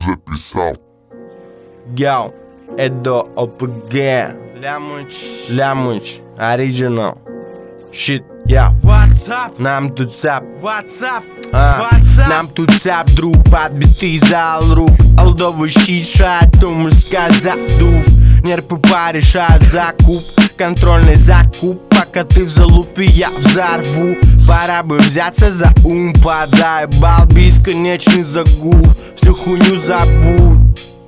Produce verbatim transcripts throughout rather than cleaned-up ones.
записал. Йоу, Эдо ОПГ, Лямыч, Лямыч, Original. Shit, я WhatsApp, нам тут сап, WhatsApp, а, WhatsApp. Нам тут сап, друг, подбитый зал рук. Алдовый шиша, думаю сказать дув. Нерпы порешают закуп, контрольный закуп. Пока ты в залупе, я взорву. Пора бы взяться за ум, подзаебал бесконечный загул. Всю хуйню забудь.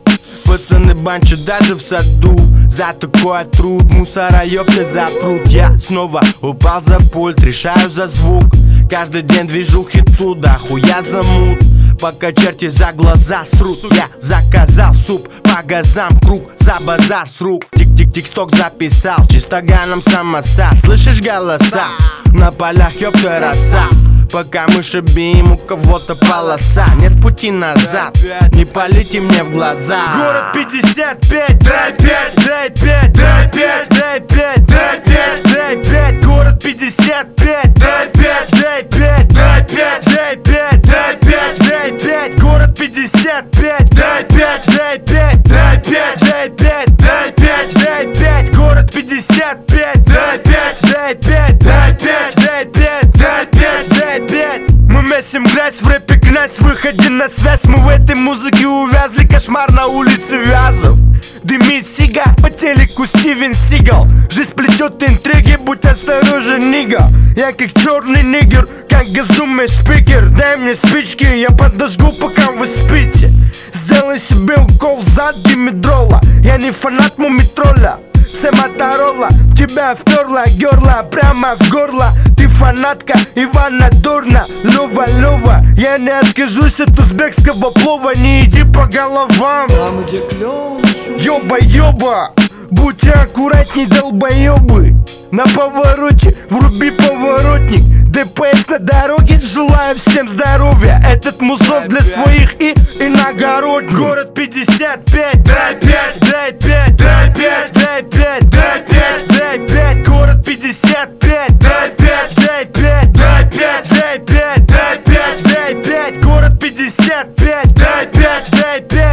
Пацаны банчат даже в саду. За такой труд мусора ёпта запрут. Я снова упал за пульт, решаю за звук. Каждый день движухи туда, хуя замут. Пока черти за глаза срут. Я заказал суп, по газам круг, за базар с рук. Тик-тик-тик-сток записал, чисто ганом самосад. Слышишь голоса? На полях ёпта роса. Пока мы шибим, у кого-то полоса. Нет пути назад, не полите мне в глаза. Город пятьдесят пять, драй пять, драй пять, драй пять, драй пять, драй пять, драй пять. Город пятьдесят пять, драй пять, драй пять, драй пять, драй пять, драй пять, драй пять. Город пятьдесят пять, драй пять, драй пять, драй пять, драй пять, драй пять, драй пять. Город пятьдесят пять, драй пять, драй пять, драй пять, драй пять, драй пять, драй пять. Мы месим грязь в рэпе, князь, выходи на связь. Мы в этой музыке увязли, кошмар на улице Вязов. Дымит сига, по телеку Стивен Сигал. Жизнь плетет интриги, будь осторожен, нига. Я как черный нигер, как госдумный спикер. Дай мне спички, я подожгу, пока вы спите. Сделай себе укол в зад димедрола. Я не фанат мумитроля, все Моторола. Тебя вперла герла прямо в горло. Ты фанатка Ивана Дорна, Лёва, Лёва. Я не откажусь от узбекского плова. Не иди по головам, там где клёв. ёба, ёба. Будьте аккуратней, долбоёбы. На повороте вруби поворотник. ДПС на дороге, желаю всем здоровья. Этот музон для своих и иногородних. Город пятьдесят пять, драй пять, драй пять, драй пять, драй пять, драй пять, драй пять. Город пятьдесят пять, драй пять, драй пять, драй пять, драй пять, драй пять, драй пять. Город пятьдесят пять, драй пять, драй пять.